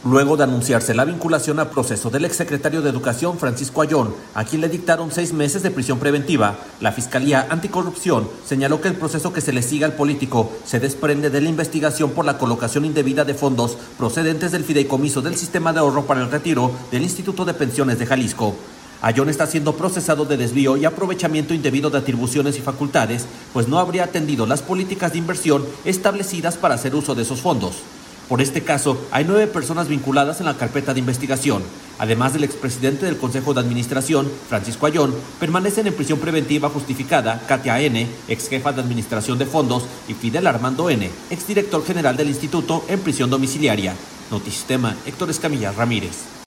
Luego de anunciarse la vinculación al proceso del exsecretario de Educación Francisco Ayllón, a quien le dictaron 6 meses de prisión preventiva, la Fiscalía Anticorrupción señaló que el proceso que se le sigue al político se desprende de la investigación por la colocación indebida de fondos procedentes del fideicomiso del Sistema de Ahorro para el Retiro del Instituto de Pensiones de Jalisco. Ayllón está siendo procesado de desvío y aprovechamiento indebido de atribuciones y facultades, pues no habría atendido las políticas de inversión establecidas para hacer uso de esos fondos. Por este caso, hay 9 personas vinculadas en la carpeta de investigación. Además del expresidente del Consejo de Administración, Francisco Ayllón, permanecen en prisión preventiva justificada Katia N., exjefa de Administración de Fondos, y Fidel Armando N., exdirector general del instituto, en prisión domiciliaria. Notisistema, Héctor Escamilla Ramírez.